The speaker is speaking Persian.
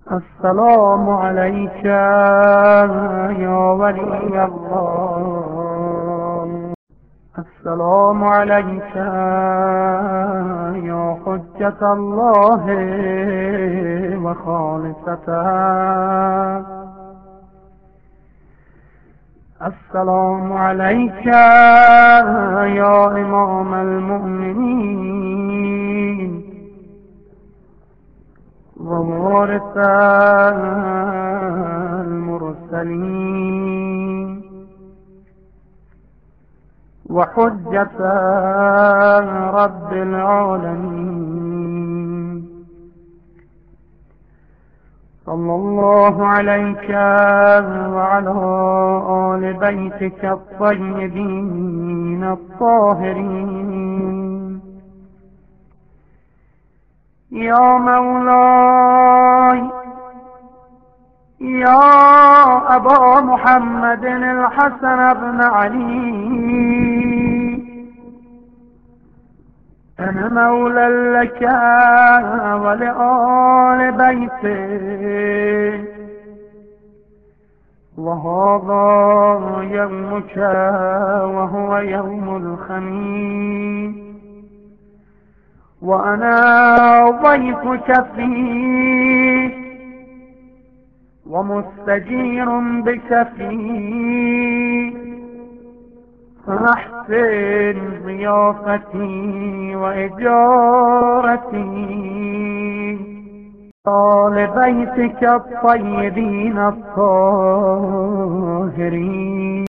السلام عليك يا ولي الله. السلام عليك يا حجة الله وخالصته. السلام عليك يا إمام المؤمنين ووارث المرسلين وحجة رب العالمين. صلى الله عليك وعلى آل بيتك الطيبين الطاهرين. يا مولاي يا أبا محمد الحسن بن علي، أنا مولى لك ولآل بيتك، وهذا يومك وهو يوم الخميس، وأنا ضيفك فيه ومستجير بك فيه، فاحسن ضيافتي وإجارتي آل بيتك الطيبين الطاهرين.